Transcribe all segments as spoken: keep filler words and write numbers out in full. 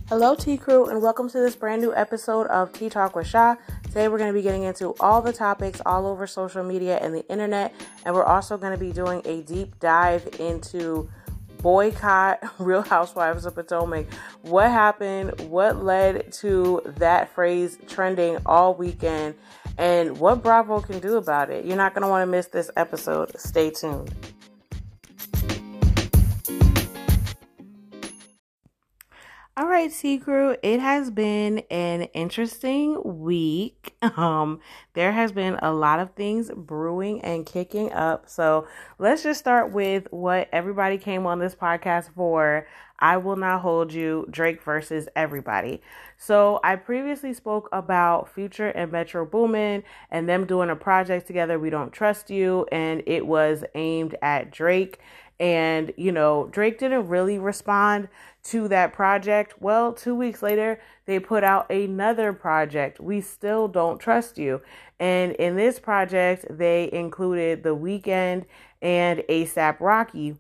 Hello, Tea Crew, and welcome to this brand new episode of Tea Talk with Sha. Today, we're going to be getting into all the topics all over social media and the internet, and we're also going to be doing a deep dive into boycott Real Housewives of Potomac. What happened? What led to that phrase trending all weekend? And what Bravo can do about it? You're not going to want to miss this episode. Stay tuned. All right, Tea Crew, it has been an interesting week. Um, there has been a lot of things brewing and kicking up. So let's just start with what everybody came on this podcast for. I Will Not Hold You, Drake versus everybody. So I previously spoke about Future and Metro Boomin and them doing a project together, We Don't Trust You, and it was aimed at Drake. And, you know, Drake didn't really respond to that project. Well, two weeks later, they put out another project, We Still Don't Trust You. And in this project, they included The Weeknd and A$AP Rocky.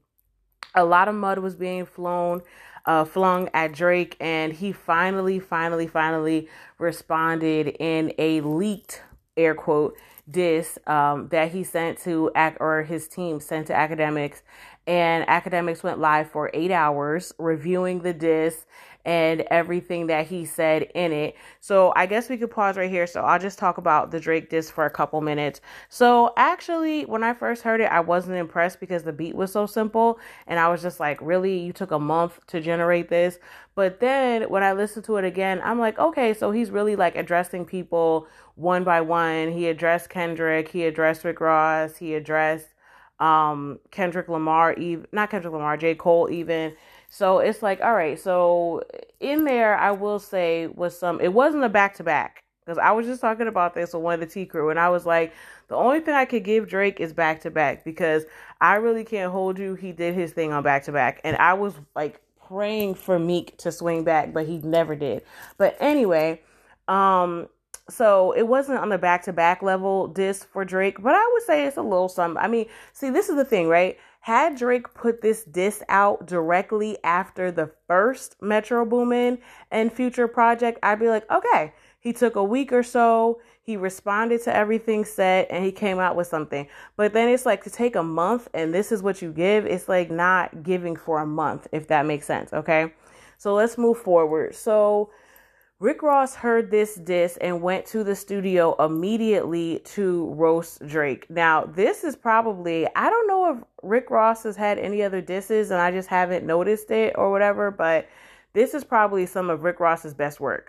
A lot of mud was being flown, uh, flung at Drake, and he finally, finally, finally responded in a leaked, air quote, diss um, that he sent to, ac- or his team sent to Akademiks. And Akademiks went live for eight hours reviewing the diss and everything that he said in it. So I guess we could pause right here. So I'll just talk about the Drake diss for a couple minutes. So actually, when I first heard it, I wasn't impressed because the beat was so simple. And I was just like, really? You took a month to generate this? But then when I listened to it again, I'm like, okay, so he's really like addressing people one by one. He addressed Kendrick. He addressed Rick Ross. He addressed um Kendrick Lamar, even not Kendrick Lamar, J. Cole even. So it's like, all right, so in there, I will say was some, it wasn't a back-to-back, because I was just talking about this with one of the T Crew, and I was like, the only thing I could give Drake is back-to-back, because I really can't hold you. He did his thing on back-to-back, and I was like praying for Meek to swing back, but he never did. But anyway, um so it wasn't on the back-to-back level diss for Drake, but I would say it's a little something. I mean, see, this is the thing, right? Had Drake put this diss out directly after the first Metro Boomin and Future project, I'd be like, okay, he took a week or so, he responded to everything said, and he came out with something. But then it's like to take a month and this is what you give, it's like not giving for a month, if that makes sense, okay? So let's move forward. So Rick Ross heard this diss and went to the studio immediately to roast Drake. Now, this is probably, I don't know if Rick Ross has had any other disses and I just haven't noticed it or whatever, but this is probably some of Rick Ross's best work.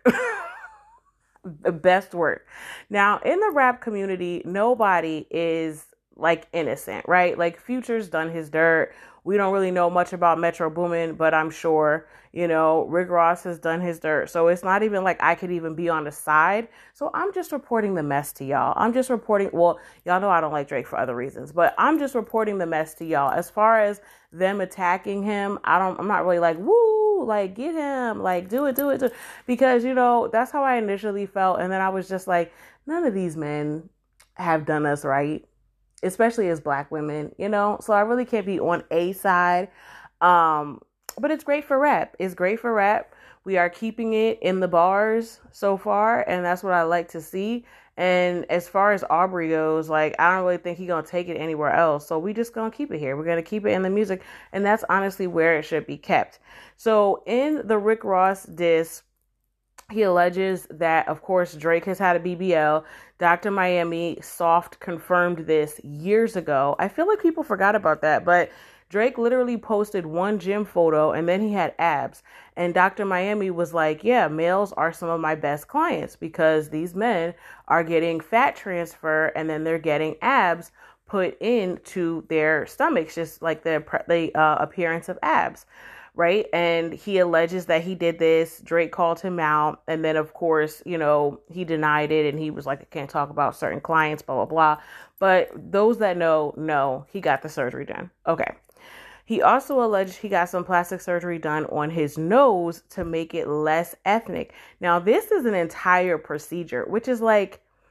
The best work. Now, in the rap community, nobody is like innocent, right? Like Future's done his dirt. We don't really know much about Metro Boomin, but I'm sure, you know, Rick Ross has done his dirt. So it's not even like I could even be on the side. So I'm just reporting the mess to y'all. I'm just reporting, well, y'all know I don't like Drake for other reasons, but I'm just reporting the mess to y'all. As far as them attacking him, I don't, I'm not really like, woo, like get him, like do it, do it, do it. Because, you know, that's how I initially felt. And then I was just like, none of these men have done us right, especially as Black women, you know? So I really can't be on a side. Um, but it's great for rap. It's great for rap. We are keeping it in the bars so far, and that's what I like to see. And as far as Aubrey goes, like, I don't really think he's going to take it anywhere else. So we just going to keep it here. We're going to keep it in the music, and that's honestly where it should be kept. So in the Rick Ross diss, he alleges that, of course, Drake has had a B B L. Doctor Miami soft confirmed this years ago. I feel like people forgot about that, but Drake literally posted one gym photo and then he had abs. And Doctor Miami was like, yeah, males are some of my best clients because these men are getting fat transfer and then they're getting abs put into their stomachs, just like the, the uh, appearance of abs. Right. And he alleges that he did this. Drake called him out. And then, of course, you know, he denied it. And he was like, I can't talk about certain clients, blah, blah, blah. But those that know, know he got the surgery done. OK. He also alleged he got some plastic surgery done on his nose to make it less ethnic. Now, this is an entire procedure, which is like,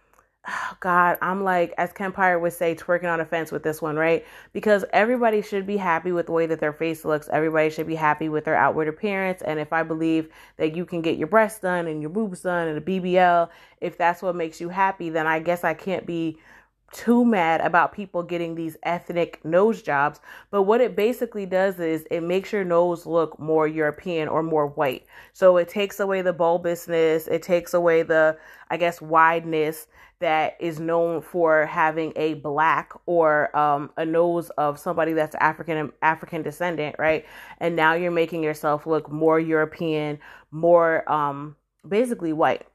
oh God, I'm like, as Kempire would say, twerking on a fence with this one, right? Because everybody should be happy with the way that their face looks. Everybody should be happy with their outward appearance. And if I believe that you can get your breasts done and your boobs done and a B B L, if that's what makes you happy, then I guess I can't be too mad about people getting these ethnic nose jobs. But what it basically does is it makes your nose look more European or more white. So it takes away the bulbousness. It takes away the, I guess, wideness that is known for having a black or um, a nose of somebody that's African African descendant, right? And now you're making yourself look more European, more um, basically white.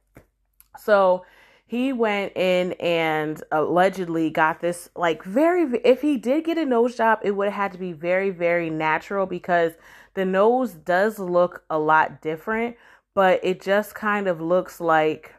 So he went in and allegedly got this, like, very, if he did get a nose job, it would have had to be very, very natural, because the nose does look a lot different, but it just kind of looks like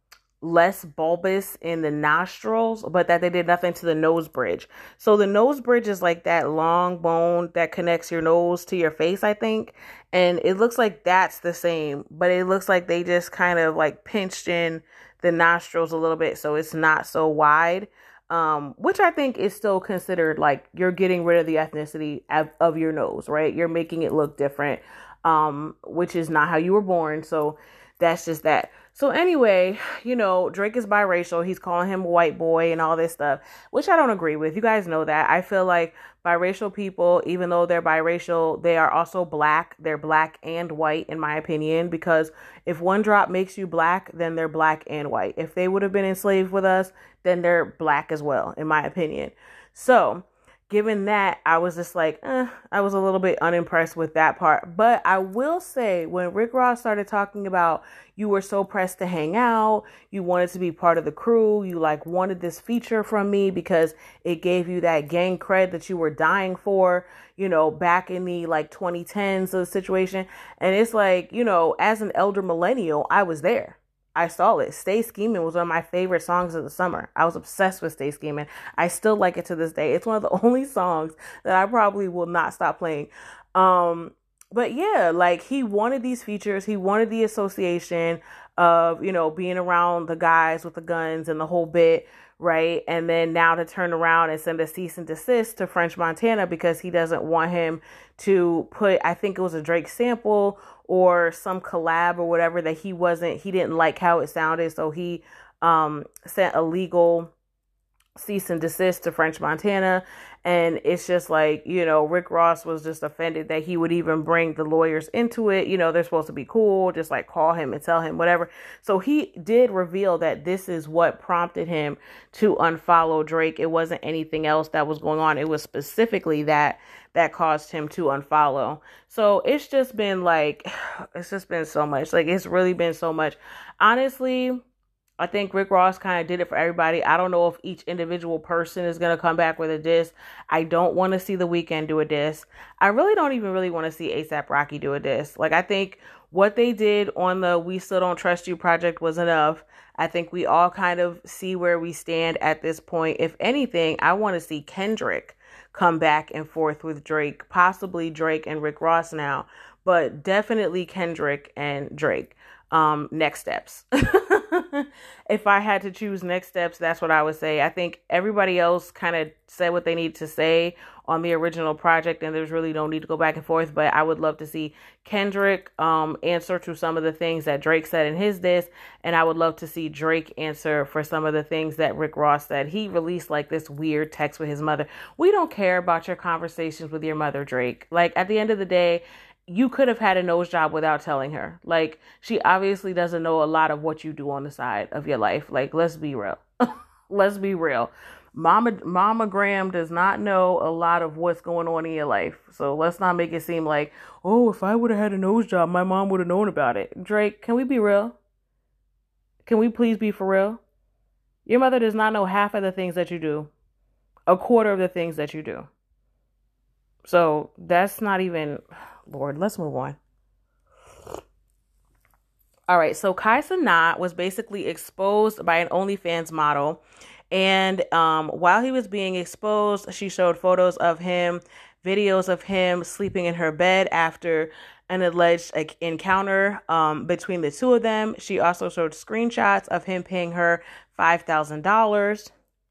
less bulbous in the nostrils, but that they did nothing to the nose bridge. So the nose bridge is like that long bone that connects your nose to your face, I think. And it looks like that's the same, but it looks like they just kind of like pinched in the nostrils a little bit, so it's not so wide, um, which I think is still considered like you're getting rid of the ethnicity of, of your nose, right? You're making it look different, um, which is not how you were born. So that's just that. So anyway, you know, Drake is biracial. He's calling him a white boy and all this stuff, which I don't agree with. You guys know that. I feel like biracial people, even though they're biracial, they are also black. They're black and white, in my opinion, because if one drop makes you black, then they're black and white. If they would have been enslaved with us, then they're black as well, in my opinion. So given that, I was just like, eh, I was a little bit unimpressed with that part. But I will say, when Rick Ross started talking about you were so pressed to hang out, you wanted to be part of the crew, you like wanted this feature from me because it gave you that gang cred that you were dying for, you know, back in the like twenty tens of the situation. And it's like, you know, as an elder millennial, I was there. I saw it. Stay Scheming was one of my favorite songs of the summer. I was obsessed with Stay Scheming. I still like it to this day. It's one of the only songs that I probably will not stop playing. Um, but yeah, like he wanted these features. He wanted the association of, you know, being around the guys with the guns and the whole bit, right? And then now to turn around and send a cease and desist to French Montana because he doesn't want him to put, I think it was a Drake sample or some collab or whatever that he wasn't, he didn't like how it sounded. So he um, sent a legal cease and desist to French Montana. And it's just like, you know, Rick Ross was just offended that he would even bring the lawyers into it. You know, they're supposed to be cool, just like call him and tell him whatever. So he did reveal that this is what prompted him to unfollow Drake. It wasn't anything else that was going on. It was specifically that that caused him to unfollow. So it's just been like, it's just been so much. Like, it's really been so much. Honestly, I think Rick Ross kind of did it for everybody. I don't know if each individual person is going to come back with a diss. I don't want to see The Weeknd do a diss. I really don't even really want to see A$AP Rocky do a diss. Like, I think what they did on the We Still Don't Trust You project was enough. I think we all kind of see where we stand at this point. If anything, I want to see Kendrick come back and forth with Drake, possibly Drake and Rick Ross now, but definitely Kendrick and Drake. Um, next steps. If I had to choose next steps, that's what I would say. I think everybody else kind of said what they need to say on the original project, and there's really no need to go back and forth, but I would love to see Kendrick um, answer to some of the things that Drake said in his diss, and I would love to see Drake answer for some of the things that Rick Ross said. He released like this weird text with his mother. We don't care about your conversations with your mother, Drake. Like, at the end of the day, you could have had a nose job without telling her. Like, she obviously doesn't know a lot of what you do on the side of your life. Like, let's be real. Let's be real. Mama, Mama Graham does not know a lot of what's going on in your life. So let's not make it seem like, oh, if I would have had a nose job, my mom would have known about it. Drake, can we be real? Can we please be for real? Your mother does not know half of the things that you do. A quarter of the things that you do. So that's not even... Lord, let's move on. All right, so Kai Cenat was basically exposed by an OnlyFans model, And um, while he was being exposed, she showed photos of him, videos of him sleeping in her bed after an alleged like, encounter um, between the two of them. She also showed screenshots of him paying her five thousand dollars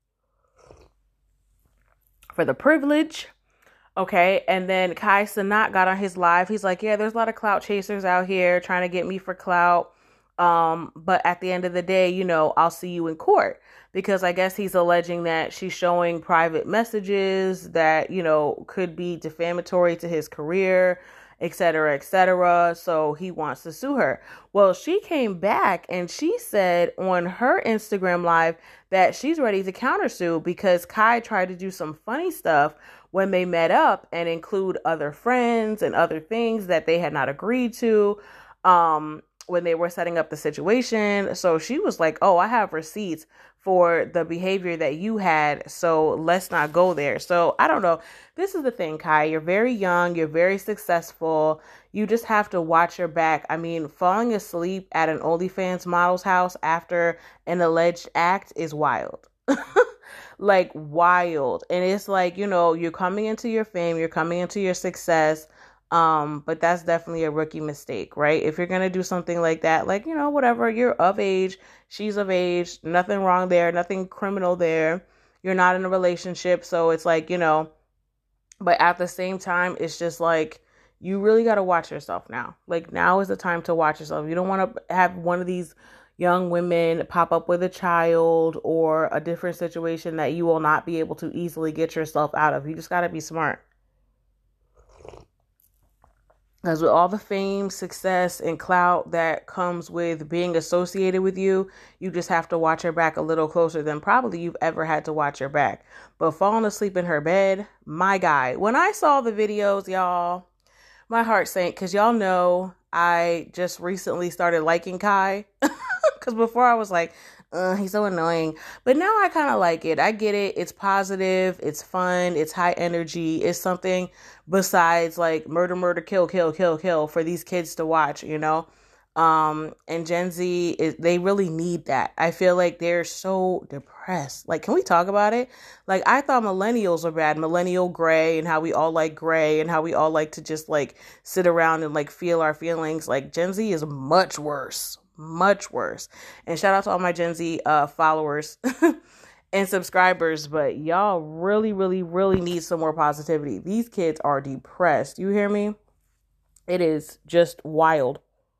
for the privilege. Okay, and then Kai Cenat got on his live. He's like, yeah, there's a lot of clout chasers out here trying to get me for clout. Um, but at the end of the day, you know, I'll see you in court. Because I guess he's alleging that she's showing private messages that, you know, could be defamatory to his career, et cetera, et cetera. So he wants to sue her. Well, she came back and she said on her Instagram live that she's ready to countersue because Kai tried to do some funny stuff when they met up and include other friends and other things that they had not agreed to um, when they were setting up the situation. So she was like, oh, I have receipts for the behavior that you had, so let's not go there. So I don't know. This is the thing, Kai. You're very young. You're very successful. You just have to watch your back. I mean, falling asleep at an OnlyFans model's house after an alleged act is wild. Like wild. And it's like, you know, you're coming into your fame, you're coming into your success. Um, but that's definitely a rookie mistake, right? If you're going to do something like that, like, you know, whatever, you're of age, she's of age, nothing wrong there, nothing criminal there. You're not in a relationship. So it's like, you know, but at the same time, it's just like, you really got to watch yourself now. Like now is the time to watch yourself. You don't want to have one of these young women pop up with a child or a different situation that you will not be able to easily get yourself out of. You just got to be smart. Because with all the fame, success, and clout that comes with being associated with you, you just have to watch her back a little closer than probably you've ever had to watch her back. But falling asleep in her bed, my guy. When I saw the videos, y'all, my heart sank because y'all know I just recently started liking Kai. Because before I was like, uh, he's so annoying. But now I kind of like it. I get it. It's positive. It's fun. It's high energy. It's something besides like murder, murder, kill, kill, kill, kill for these kids to watch, you know? Um, and Gen Z, is, they really need that. I feel like they're so depressed. Like, can we talk about it? Like, I thought millennials were bad. Millennial gray and how we all like gray and how we all like to just like sit around and like feel our feelings. Like Gen Z is much worse. Much worse. And shout out to all my Gen Z uh, followers and subscribers. But y'all really, really, really need some more positivity. These kids are depressed. You hear me? It is just wild.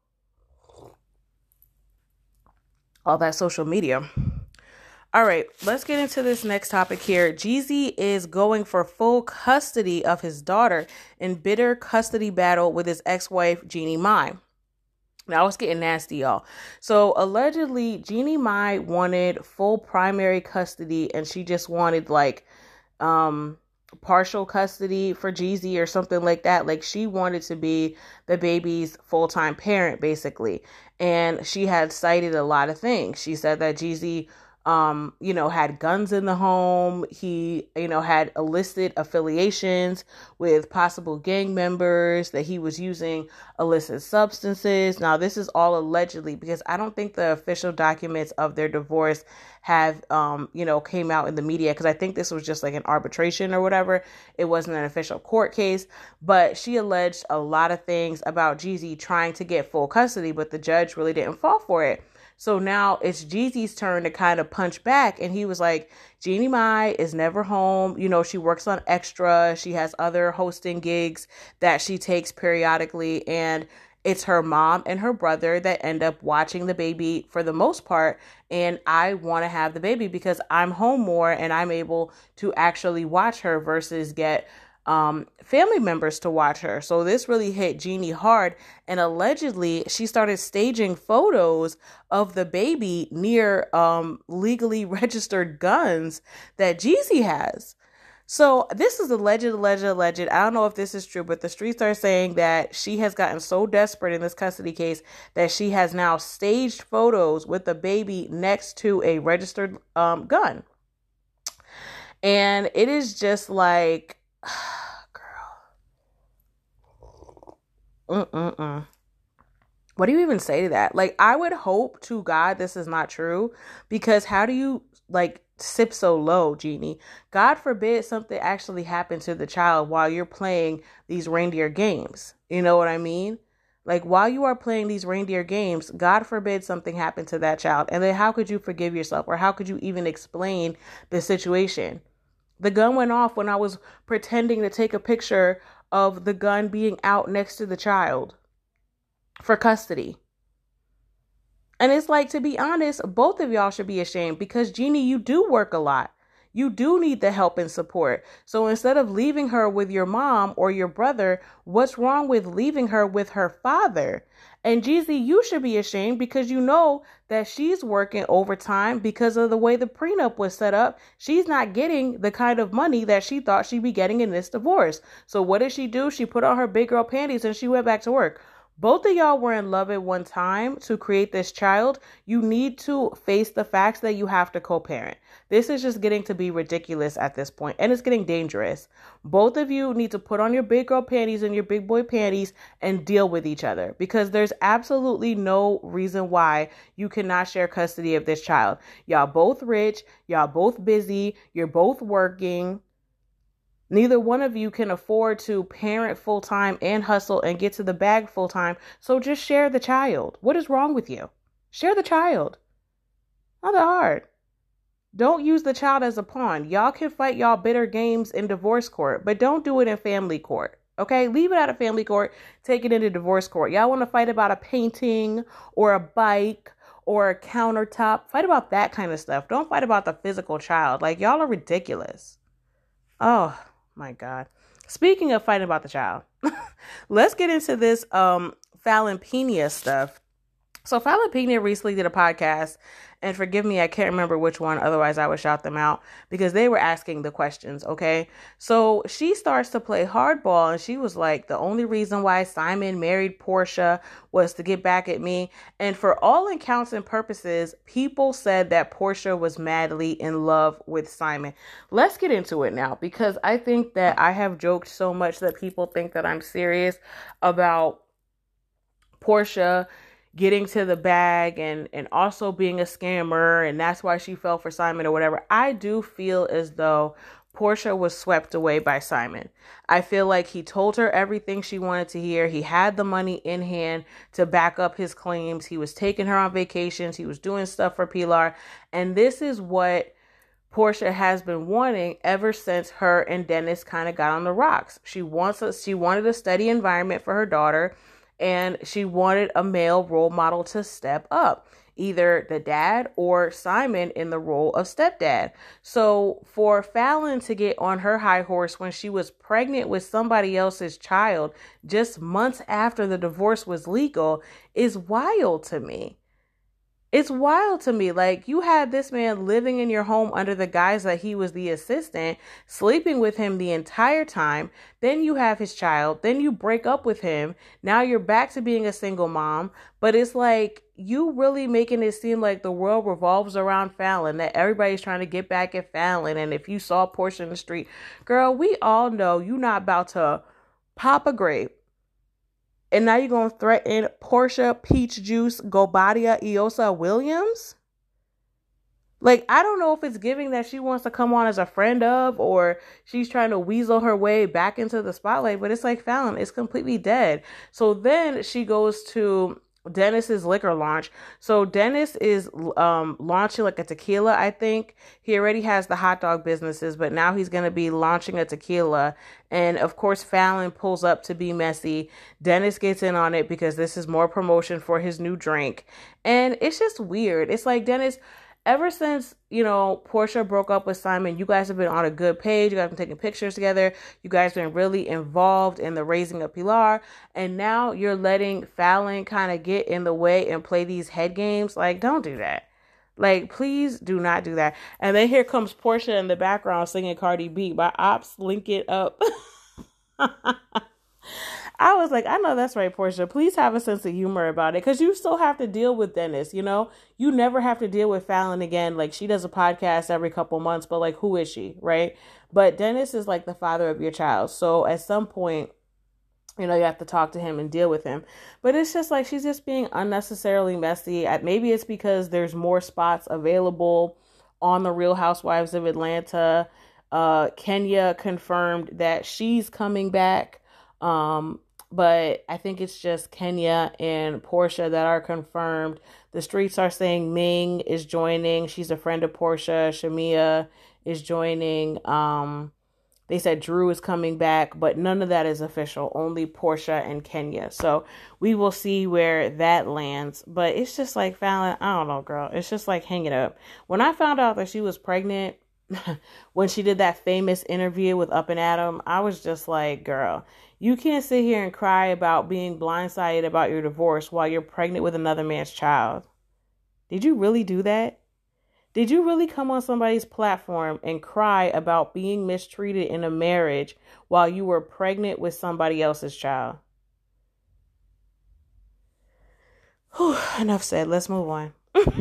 All that social media. All right, let's get into this next topic here. Jeezy is going for full custody of his daughter in bitter custody battle with his ex-wife, Jeannie Mai. Now it's getting nasty, y'all. So allegedly, Jeannie Mai wanted full primary custody and she just wanted like um, partial custody for Jeezy or something like that. Like she wanted to be the baby's full-time parent, basically. And she had cited a lot of things. She said that Jeezy um, you know, had guns in the home. He, you know, had illicit affiliations with possible gang members, that he was using illicit substances. Now, this is all allegedly because I don't think the official documents of their divorce have, um, you know, came out in the media because I think this was just like an arbitration or whatever. It wasn't an official court case, but she alleged a lot of things about Jeezy trying to get full custody, but the judge really didn't fall for it. So now it's Jeezy's turn to kind of punch back. And he was like, Jeannie Mai is never home. You know, she works on Extra. She has other hosting gigs that she takes periodically. And it's her mom and her brother that end up watching the baby for the most part. And I want to have the baby because I'm home more and I'm able to actually watch her versus get um, family members to watch her. So this really hit Jeannie hard. And allegedly she started staging photos of the baby near um, legally registered guns that Jeezy has. So this is alleged, alleged, alleged. I don't know if this is true, but the streets are saying that she has gotten so desperate in this custody case that she has now staged photos with the baby next to a registered um, gun. And it is just like, girl. Mm-mm-mm. What do you even say to that? Like, I would hope to God this is not true, because how do you like sip so low, Jeannie. God forbid something actually happened to the child while you're playing these reindeer games. You know what I mean? Like, while you are playing these reindeer games, God forbid something happened to that child. And then how could you forgive yourself? Or how could you even explain the situation? The gun went off when I was pretending to take a picture of the gun being out next to the child for custody. And it's like, to be honest, both of y'all should be ashamed because, Jeannie, you do work a lot. You do need the help and support. So instead of leaving her with your mom or your brother, what's wrong with leaving her with her father? And Jeezy, you should be ashamed because you know that she's working overtime because of the way the prenup was set up. She's not getting the kind of money that she thought she'd be getting in this divorce. So what did she do? She put on her big girl panties and she went back to work. Both of y'all were in love at one time to create this child. You need to face the facts that you have to co-parent. This is just getting to be ridiculous at this point, and it's getting dangerous. Both of you need to put on your big girl panties and your big boy panties and deal with each other, because there's absolutely no reason why you cannot share custody of this child. Y'all both rich, y'all both busy, you're both working. Neither one of you can afford to parent full-time and hustle and get to the bag full-time. So just share the child. What is wrong with you? Share the child. Not that hard. Don't use the child as a pawn. Y'all can fight y'all bitter games in divorce court, but don't do it in family court. Okay? Leave it out of family court. Take it into divorce court. Y'all want to fight about a painting or a bike or a countertop? Fight about that kind of stuff. Don't fight about the physical child. Like, y'all are ridiculous. Oh. My God. Speaking of fighting about the child, let's get into this um, Fallon Pena stuff. So Fallon Pena recently did a podcast, and forgive me, I can't remember which one. Otherwise, I would shout them out because they were asking the questions. Okay. So she starts to play hardball, and she was like, the only reason why Simon married Portia was to get back at me. And for all intents and purposes, people said that Portia was madly in love with Simon. Let's get into it now, because I think that I have joked so much that people think that I'm serious about Portia getting to the bag and, and also being a scammer, and that's why she fell for Simon or whatever. I do feel as though Portia was swept away by Simon. I feel like he told her everything she wanted to hear. He had the money in hand to back up his claims. He was taking her on vacations. He was doing stuff for Pilar. And this is what Portia has been wanting ever since her and Dennis kind of got on the rocks. She wants a, she wanted a steady environment for her daughter. And she wanted a male role model to step up, either the dad or Simon in the role of stepdad. So for Fallon to get on her high horse when she was pregnant with somebody else's child just months after the divorce was legal is wild to me. It's wild to me. Like, you had this man living in your home under the guise that he was the assistant, sleeping with him the entire time. Then you have his child. Then you break up with him. Now you're back to being a single mom. But it's like, you really making it seem like the world revolves around Fallon, that everybody's trying to get back at Fallon. And if you saw Portia in the street, girl, we all know you're not about to pop a grape. And now you're going to threaten Portia Peach Juice Gobadia Iosa Williams? Like, I don't know if it's giving that she wants to come on as a friend of, or she's trying to weasel her way back into the spotlight. But it's like, Fallon is completely dead. So then she goes to Dennis's liquor launch. So Dennis is um launching like a tequila, I think. He already has the hot dog businesses, but now he's going to be launching a tequila. And of course, Fallon pulls up to be messy. Dennis gets in on it because this is more promotion for his new drink. And it's just weird. It's like, Dennis, ever since, you know, Portia broke up with Simon, you guys have been on a good page. You guys have been taking pictures together. You guys have been really involved in the raising of Pilar. And now you're letting Fallon kind of get in the way and play these head games. Like, don't do that. Like, please do not do that. And then here comes Portia in the background singing Cardi B by Ops, Link It Up. I was like, I know that's right, Portia. Please have a sense of humor about it, because you still have to deal with Dennis, you know? You never have to deal with Fallon again. Like, she does a podcast every couple months, but like, who is she, right? But Dennis is like the father of your child. So at some point, you know, you have to talk to him and deal with him. But it's just like, she's just being unnecessarily messy. Maybe it's because there's more spots available on the Real Housewives of Atlanta. Uh, Kenya confirmed that she's coming back. Um, but I think it's just Kenya and Portia that are confirmed. The streets are saying Ming is joining. She's a friend of Portia. Shamia is joining. Um, they said Drew is coming back, but none of that is official. Only Portia and Kenya. So we will see where that lands. But it's just like Fallon, I don't know, girl. It's just like hang it up. When I found out that she was pregnant, when she did that famous interview with Up and Adam, I was just like, girl, you can't sit here and cry about being blindsided about your divorce while you're pregnant with another man's child. Did you really do that? Did you really come on somebody's platform and cry about being mistreated in a marriage while you were pregnant with somebody else's child? Whew, enough said. Let's move on.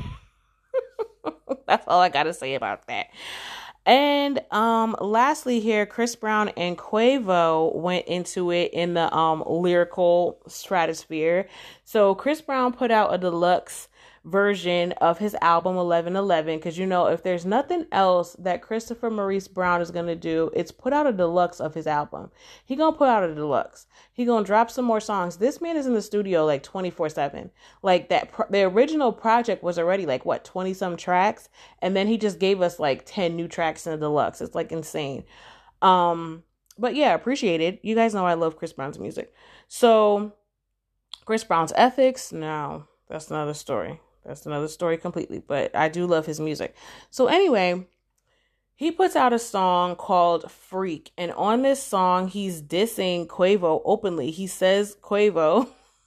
That's all I got to say about that. And um, lastly here, Chris Brown and Quavo went into it in the um, lyrical stratosphere. So Chris Brown put out a deluxe version of his album eleven eleven, because you know, if there's nothing else that Christopher Maurice Brown is going to do, it's put out a deluxe of his album. He gonna put out a deluxe. He gonna drop some more songs. This man is in the studio like twenty-four seven. Like that pro- the original project was already like what, twenty some tracks, and then he just gave us like ten new tracks in the deluxe. It's like insane. Um but yeah, appreciate it. You guys know I love Chris Brown's music. So Chris Brown's ethics, no, that's another story. That's another story completely, but I do love his music. So anyway, he puts out a song called Freak. And on this song, he's dissing Quavo openly. He says Quavo.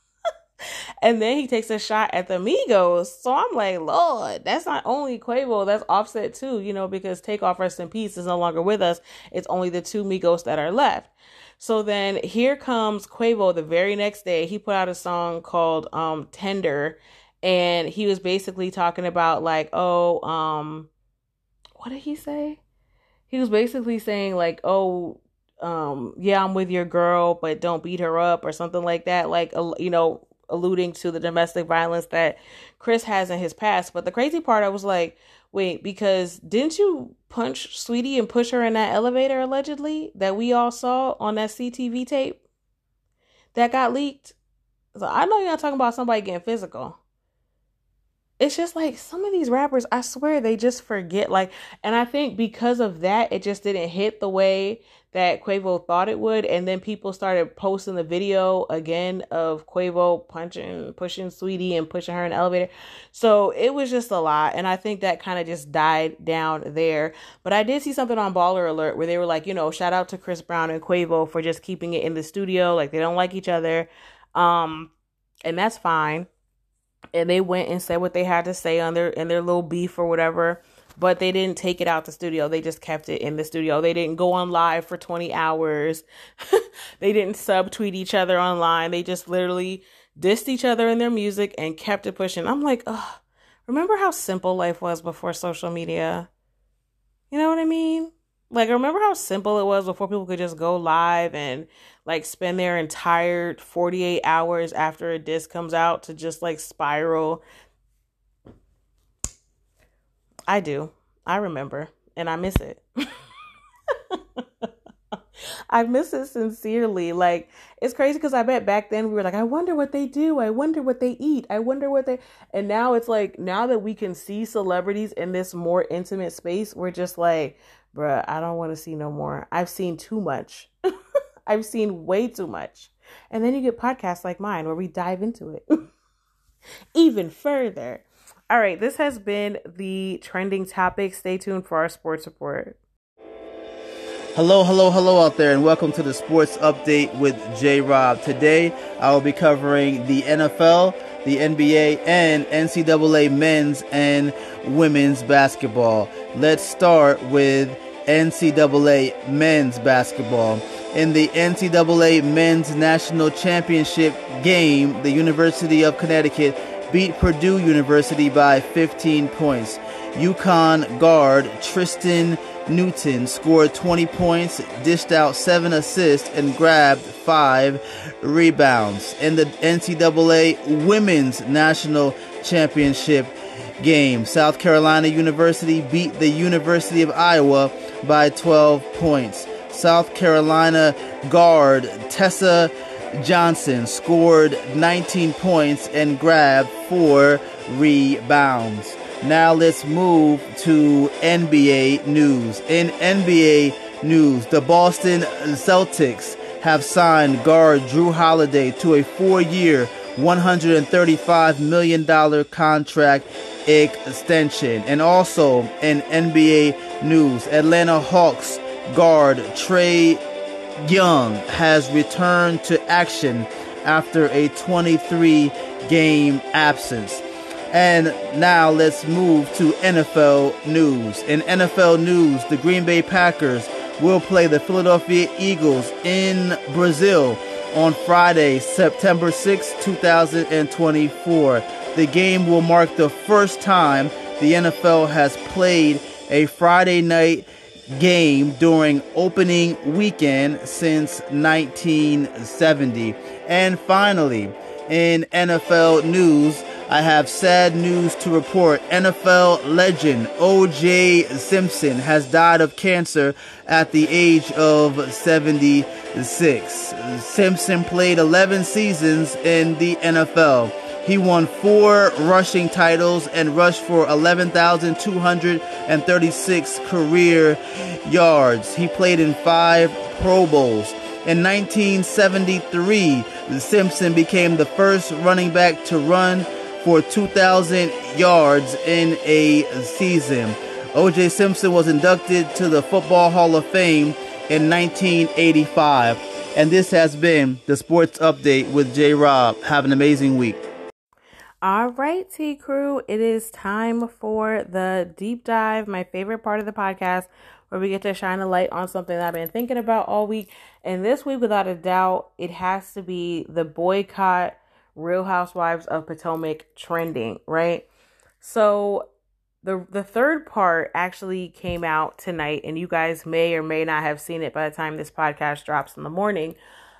And then he takes a shot at the Migos. So I'm like, Lord, that's not only Quavo, that's Offset too, you know, because Takeoff, rest in peace, is no longer with us. It's only the two Migos that are left. So then here comes Quavo the very next day. He put out a song called um, Tender. And he was basically talking about like, oh, um, what did he say? He was basically saying like, oh, um, yeah, I'm with your girl, but don't beat her up or something like that. Like, you know, alluding to the domestic violence that Chris has in his past. But the crazy part, I was like, wait, because didn't you punch Sweetie and push her in that elevator allegedly that we all saw on that C T V tape that got leaked? So I know you're not talking about somebody getting physical. It's just like some of these rappers, I swear they just forget. Like, and I think because of that, it just didn't hit the way that Quavo thought it would. And then people started posting the video again of Quavo punching, pushing Sweetie and pushing her in the elevator. So it was just a lot. And I think that kind of just died down there. But I did see something on Baller Alert where they were like, you know, shout out to Chris Brown and Quavo for just keeping it in the studio. Like they don't like each other. Um, and that's fine. And they went and said what they had to say on their in their little beef or whatever, but they didn't take it out the studio. They just kept it in the studio. They didn't go on live for twenty hours. They didn't subtweet each other online. They just literally dissed each other in their music and kept it pushing. I'm like, ugh, remember how simple life was before social media? You know what I mean? Like, remember how simple it was before people could just go live and like spend their entire forty-eight hours after a disc comes out to just like spiral. I do. I remember and I miss it. I miss it sincerely. Like, it's crazy because I bet back then we were like, I wonder what they do. I wonder what they eat. I wonder what they, and now it's like, now that we can see celebrities in this more intimate space, we're just like, bruh, I don't want to see no more. I've seen too much. I've seen way too much. And then you get podcasts like mine where we dive into it even further. All right, this has been the trending topic. Stay tuned for our sports report. Hello, hello, hello out there, and welcome to the Sports Update with J-Rob. Today, I will be covering the N F L, the N B A, and N C double A men's and women's basketball. Let's start with N C double A men's basketball. In the N C double A men's national championship game, the University of Connecticut beat Purdue University by fifteen points. UConn guard Tristan Newton scored twenty points, dished out seven assists, and grabbed five rebounds. In the N C double A Women's National Championship game. South Carolina University beat the University of Iowa by twelve points. South Carolina guard Tessa Johnson scored nineteen points and grabbed four rebounds. Now let's move to N B A news. In N B A news, the Boston Celtics have signed guard Jrue Holiday to a four-year, one hundred thirty-five million dollars contract extension. And also in N B A news, Atlanta Hawks guard Trae Young has returned to action after a twenty-three game absence. And now let's move to N F L news. In N F L news, the Green Bay Packers will play the Philadelphia Eagles in Brazil on Friday, September sixth, two thousand twenty-four. The game will mark the first time the N F L has played a Friday night game during opening weekend since nineteen seventy. And finally, in N F L news, I have sad news to report. N F L legend O J Simpson has died of cancer at the age of seventy-six. Simpson played eleven seasons in the N F L. He won four rushing titles and rushed for eleven thousand two hundred thirty-six career yards. He played in five Pro Bowls. In nineteen seventy-three, Simpson became the first running back to run for two thousand yards in a season. O J Simpson was inducted to the Football Hall of Fame in nineteen eighty-five. And this has been the Sports Update with J. Rob. Have an amazing week. All right, T Crew, it is time for the deep dive, my favorite part of the podcast, where we get to shine a light on something that I've been thinking about all week. And this week, without a doubt, it has to be the boycott Real Housewives of Potomac trending, right? So the the third part actually came out tonight, and you guys may or may not have seen it by the time this podcast drops in the morning.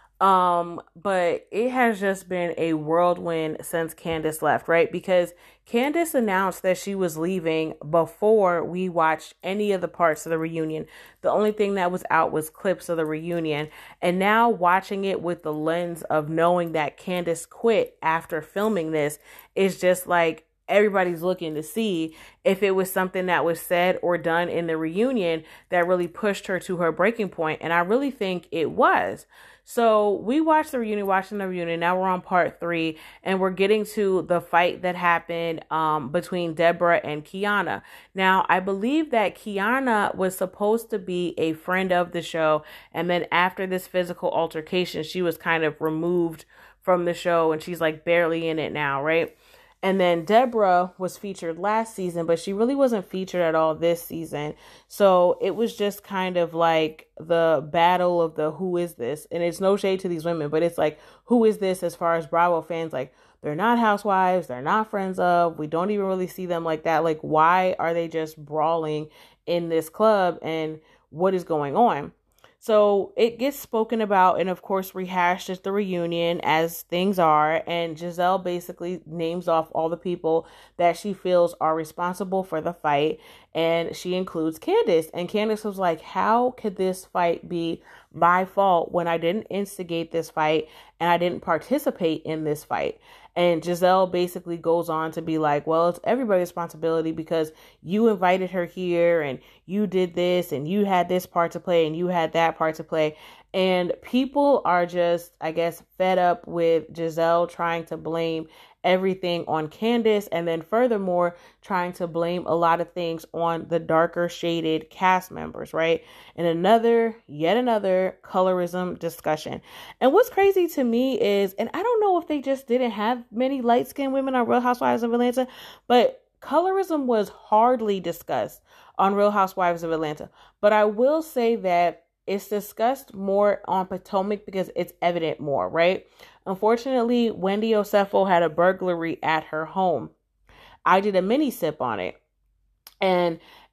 Um, but it has just been a whirlwind since Candace left, right? Because Candace announced that she was leaving before we watched any of the parts of the reunion. The only thing that was out was clips of the reunion. And now watching it with the lens of knowing that Candace quit after filming this is just like everybody's looking to see if it was something that was said or done in the reunion that really pushed her to her breaking point. And I really think it was. So we watched the reunion, watching the reunion. Now we're on part three, and we're getting to the fight that happened um, between Deborah and Kiana. Now, I believe that Kiana was supposed to be a friend of the show, and then after this physical altercation, she was kind of removed from the show, and she's like barely in it now, right? And then Deborah was featured last season, but she really wasn't featured at all this season. So it was just kind of like the battle of the who is this? And it's no shade to these women, but it's like, who is this as far as Bravo fans? Like, they're not housewives. They're not friends of. We don't even really see them like that. Like, why are they just brawling in this club? And what is going on? So it gets spoken about and, of course, rehashed at the reunion as things are. And Gizelle basically names off all the people that she feels are responsible for the fight. And she includes Candace. And Candace was like, how could this fight be my fault when I didn't instigate this fight and I didn't participate in this fight? And Gizelle basically goes on to be like, well, it's everybody's responsibility because you invited her here and you did this and you had this part to play and you had that part to play. And people are just, I guess, fed up with Gizelle trying to blame everything on Candace, and then furthermore trying to blame a lot of things on the darker shaded cast members, right? And another, yet another colorism discussion. And what's crazy to me is, and I don't know if they just didn't have many light-skinned women on Real Housewives of Atlanta, but colorism was hardly discussed on Real Housewives of Atlanta. But I will say that it's discussed more on Potomac because it's evident more, right? Unfortunately, Wendy Osefo had a burglary at her home. I did a mini sip on it. And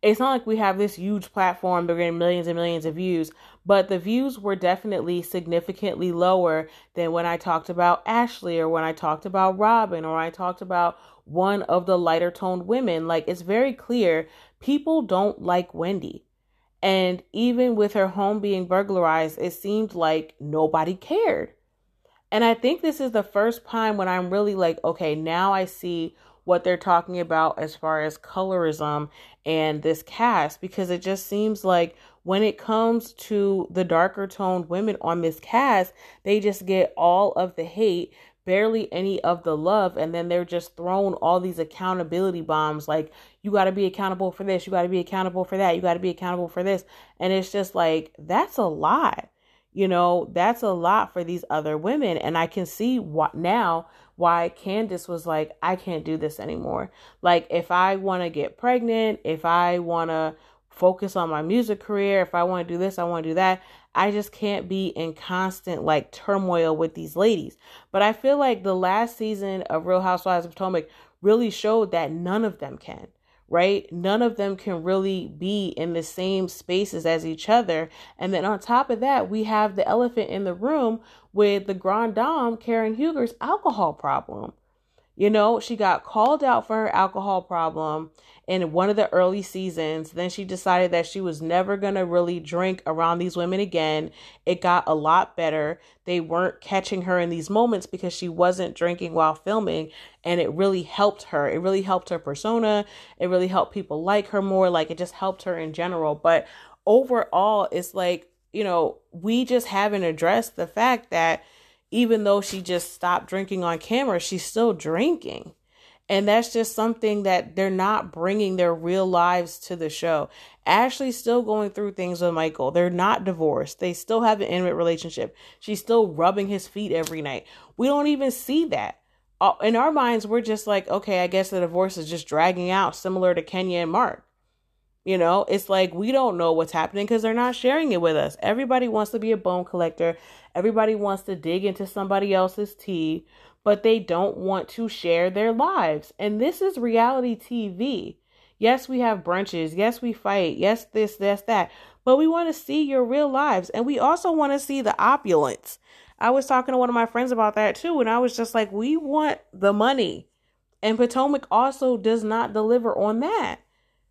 It's not like we have this huge platform, they're getting millions and millions of views, but the views were definitely significantly lower than when I talked about Ashley or when I talked about Robin or I talked about one of the lighter toned women. Like, it's very clear people don't like Wendy. And even with her home being burglarized, it seemed like nobody cared. And I think this is the first time when I'm really like, okay, now I see what they're talking about as far as colorism and this cast, because it just seems like when it comes to the darker toned women on this cast, they just get all of the hate, barely any of the love, and then they're just thrown all these accountability bombs like, you got to be accountable for this, you got to be accountable for that, you got to be accountable for this. And it's just like, that's a lot. You know, that's a lot for these other women. And I can see what now why Candace was like, I can't do this anymore. Like, if I want to get pregnant, if I want to focus on my music career, if I want to do this, I want to do that, I just can't be in constant like turmoil with these ladies. But I feel like the last season of Real Housewives of Potomac really showed that none of them can. Right? None of them can really be in the same spaces as each other. And then on top of that, we have the elephant in the room with the Grand Dame, Karen Huger's alcohol problem. You know, she got called out for her alcohol problem in one of the early seasons. Then she decided that she was never going to really drink around these women again. It got a lot better. They weren't catching her in these moments because she wasn't drinking while filming. And it really helped her. It really helped her persona. It really helped people like her more. Like, it just helped her in general. But overall, it's like, you know, we just haven't addressed the fact that even though she just stopped drinking on camera, she's still drinking. And that's just something that they're not bringing their real lives to the show. Ashley's still going through things with Michael. They're not divorced. They still have an intimate relationship. She's still rubbing his feet every night. We don't even see that. In our minds, we're just like, okay, I guess the divorce is just dragging out, similar to Kenya and Mark. You know, it's like we don't know what's happening because they're not sharing it with us. Everybody wants to be a bone collector. Everybody wants to dig into somebody else's tea, but they don't want to share their lives. And this is reality T V. Yes, we have brunches. Yes, we fight. Yes, this, this, that. But we want to see your real lives. And we also want to see the opulence. I was talking to one of my friends about that too. And I was just like, we want the money. And Potomac also does not deliver on that.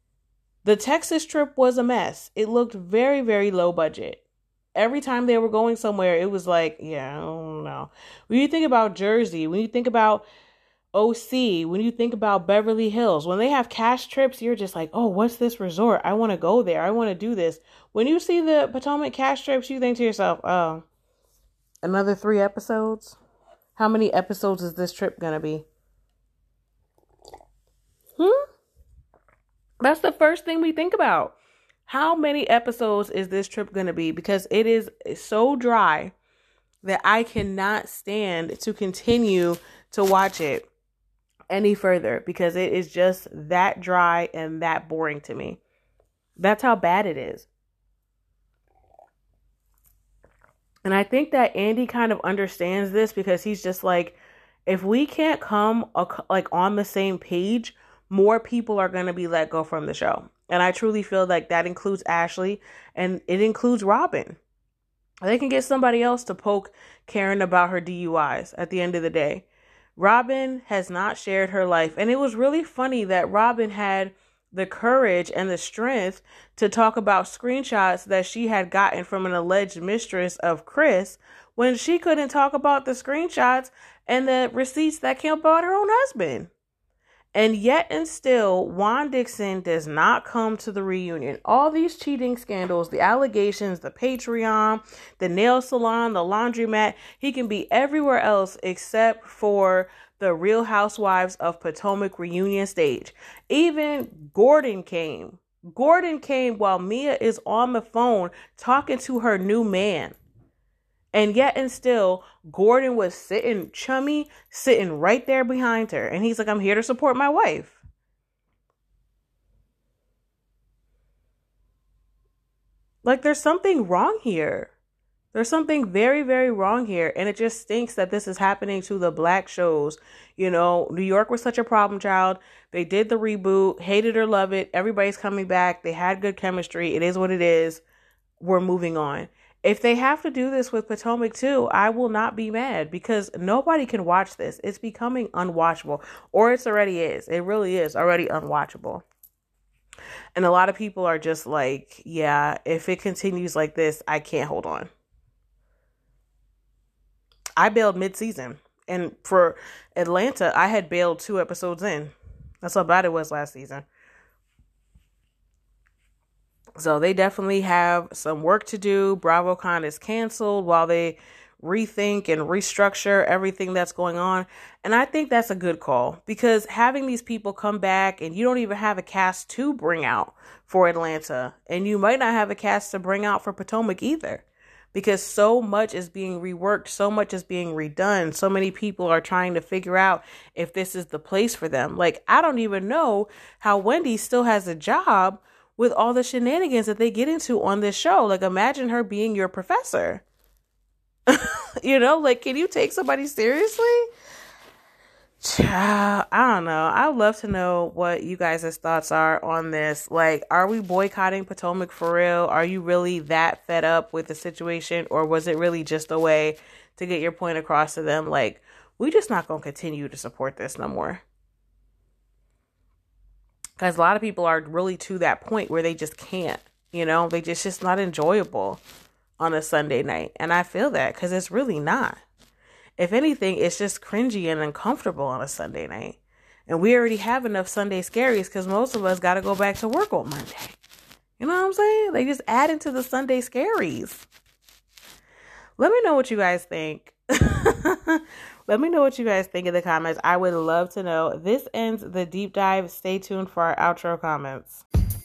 The Texas trip was a mess. It looked very, very low budget. Every time they were going somewhere, it was like, yeah, I don't know. When you think about Jersey, when you think about O C, when you think about Beverly Hills, when they have cash trips, you're just like, oh, what's this resort? I want to go there. I want to do this. When you see the Potomac cash trips, you think to yourself, oh, another three episodes? How many episodes is this trip going to be? Hmm? That's the first thing we think about. How many episodes is this trip going to be? Because it is so dry that I cannot stand to continue to watch it any further because it is just that dry and that boring to me. That's how bad it is. And I think that Andy kind of understands this because he's just like, if we can't come like on the same page, more people are going to be let go from the show. And I truly feel like that includes Ashley and it includes Robin. They can get somebody else to poke Karen about her D U Is at the end of the day. Robin has not shared her life. And it was really funny that Robin had the courage and the strength to talk about screenshots that she had gotten from an alleged mistress of Chris when she couldn't talk about the screenshots and the receipts that came about her own husband. And yet and still, Juan Dixon does not come to the reunion. All these cheating scandals, the allegations, the Patreon, the nail salon, the laundromat, he can be everywhere else except for the Real Housewives of Potomac reunion stage. Even Gordon came. Gordon came while Mia is on the phone talking to her new man. And yet and still, Gordon was sitting chummy, sitting right there behind her. And he's like, I'm here to support my wife. Like, there's something wrong here. There's something very, very wrong here. And it just stinks that this is happening to the black shows. You know, New York was such a problem child. They did the reboot, hate it or love it. Everybody's coming back. They had good chemistry. It is what it is. We're moving on. If they have to do this with Potomac too, I will not be mad because nobody can watch this. It's becoming unwatchable, or it's already is. It really is already unwatchable. And a lot of people are just like, yeah, if it continues like this, I can't hold on. I bailed mid-season. And for Atlanta, I had bailed two episodes in. That's how bad it was last season. So they definitely have some work to do. BravoCon is canceled while they rethink and restructure everything that's going on. And I think that's a good call because having these people come back and you don't even have a cast to bring out for Atlanta. And you might not have a cast to bring out for Potomac either because so much is being reworked. So much is being redone. So many people are trying to figure out if this is the place for them. Like, I don't even know how Wendy still has a job with all the shenanigans that they get into on this show. Like, imagine her being your professor. You know, like, can you take somebody seriously? Child, I don't know. I would love to know what you guys' thoughts are on this. Like, are we boycotting Potomac for real? Are you really that fed up with the situation? Or was it really just a way to get your point across to them? Like, we just not going to continue to support this no more. Because a lot of people are really to that point where they just can't, you know, they just, just not enjoyable on a Sunday night. And I feel that because it's really not. If anything, it's just cringy and uncomfortable on a Sunday night. And we already have enough Sunday scaries because most of us got to go back to work on Monday. You know what I'm saying? They just add into the Sunday scaries. Let me know what you guys think. Let me know what you guys think in the comments. I would love to know. This ends the deep dive. Stay tuned for our outro comments.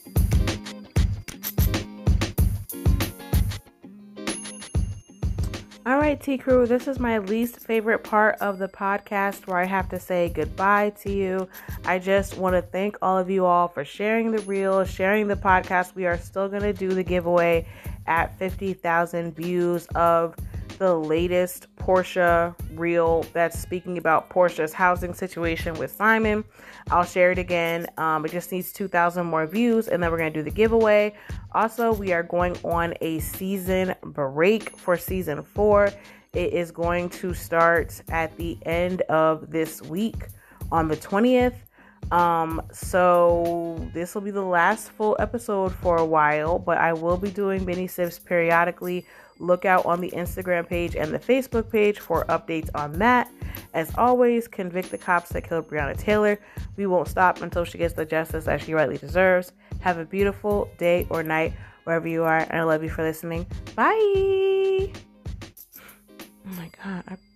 All right, T Crew, this is my least favorite part of the podcast where I have to say goodbye to you. I just want to thank all of you all for sharing the reel, sharing the podcast. We are still going to do the giveaway at fifty thousand views of the latest Porsha reel that's speaking about Porsha's housing situation with Simon. I'll share it again. Um, it just needs two thousand more views and then we're going to do the giveaway. Also, we are going on a season break for season four. It is going to start at the end of this week on the twentieth. Um, so this will be the last full episode for a while, but I will be doing mini sips periodically. Look out on the Instagram page and the Facebook page for updates on that. As always, convict the cops that killed Breonna Taylor. We won't stop until she gets the justice that she rightly deserves. Have a beautiful day or night wherever you are, and I love you for listening. Bye. Oh my God. I